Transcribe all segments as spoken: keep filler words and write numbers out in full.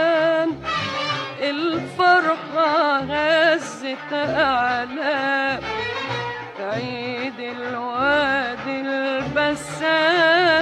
البسام الفرحة هزت أعلام في عيد الوادي البسام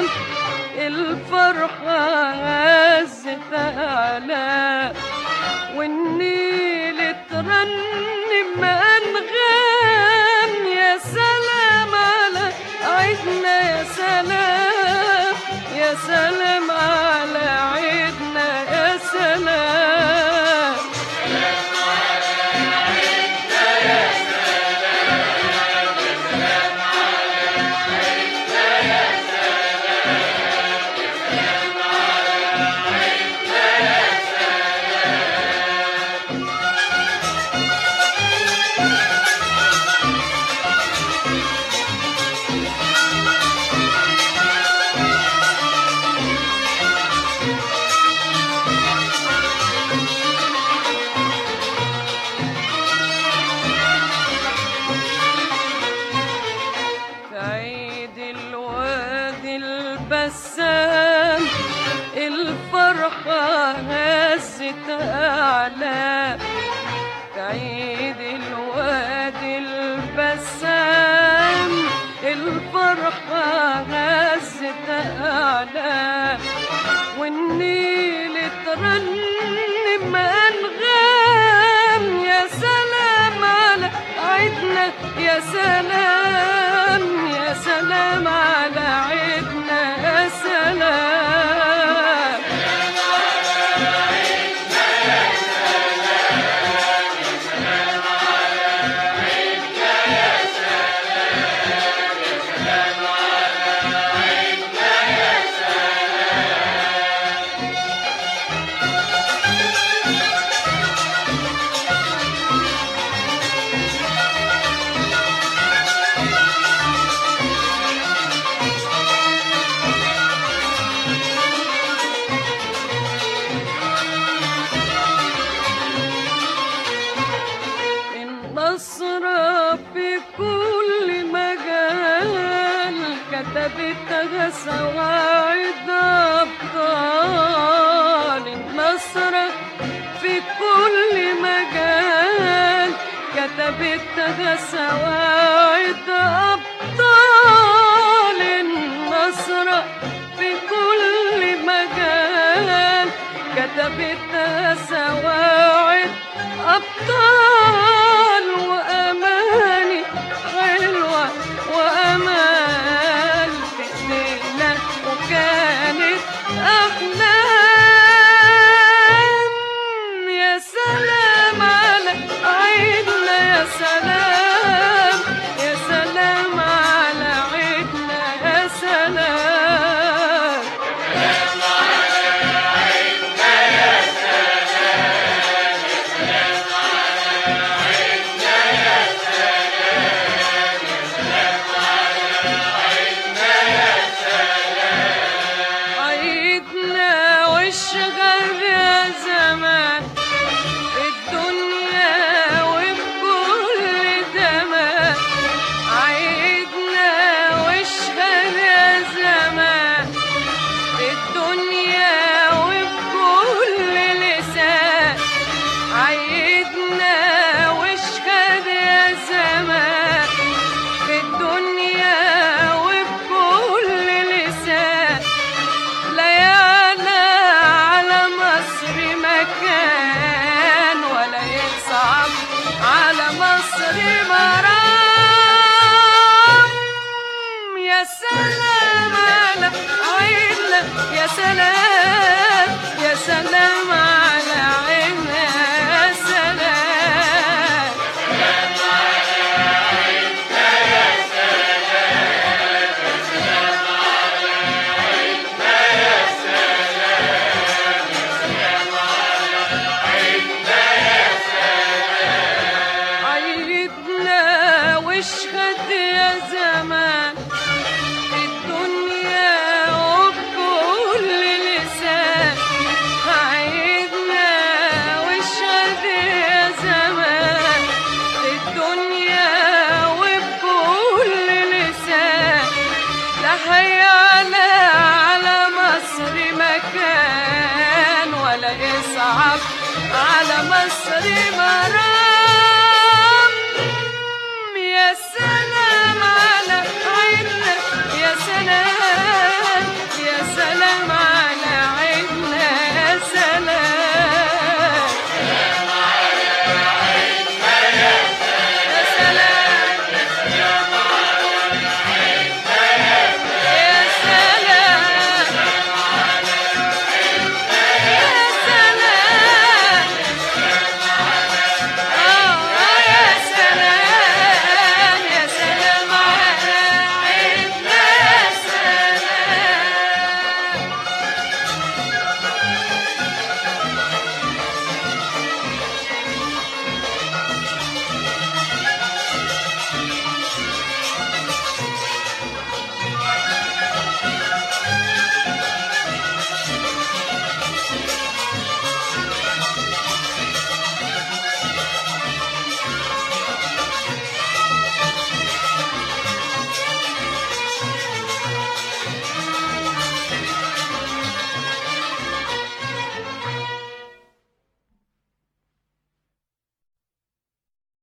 الفرحة هزت أعلام والنيل ترنم أنغام يا سلام على عيدنا يا سلام يا سلام على عيدنا يا سلام سلام على عيدنا يا سلام يا سلام على عيدنا يا سلام يا سلام على عيدنا يا في عيد الوادي البسام الفرحة هزت أعلام في عيد الوادي البسام الفرحة هزت أعلام والنيل ترنم أنغام يا سلام على عيدنا يا سلام يا سلام على عيدنا يا سلام سلام على عيدنا يا سلام يا سلام على عيدنا يا سلام يا سلام على عيدنا يا النصرة في كل مجال كتبتها سواعد أبطال النصرة في كل مجال كتبتها سواعد أبطال النصرة في كل مجال كتبتها سواعد أبطال وأماني حلوة وأمال في إيدينا وكانت أحلام يا سلام على عيدنا يا سلام يا سلام على عيدنا يا سلام سلام على عيدنا يا سلام يا سلام على عيدنا يا سلام يا سلام على عيدنا يا سلام عيدنا والشغل يا زمان في الدنيا وفي كل زمان عيدنا والشغل يا زمان في الدنيا وفي كل لسان عيدنا والشغل يا زمان في الدنيا وفي كل لسان ليالى على مصر مكان ولا يصعب على مصر مرام يا سلام على عيدنا يا سلام يا سلام على عيدنا يا سلام سلام على عيدنا يا سلام يا سلام على عيدنا يا سلام يا سلام على عيدنا يا سلام عيدنا واشهد يا زمان في الدنيا وبكل لسان عيدنا على مصر مرام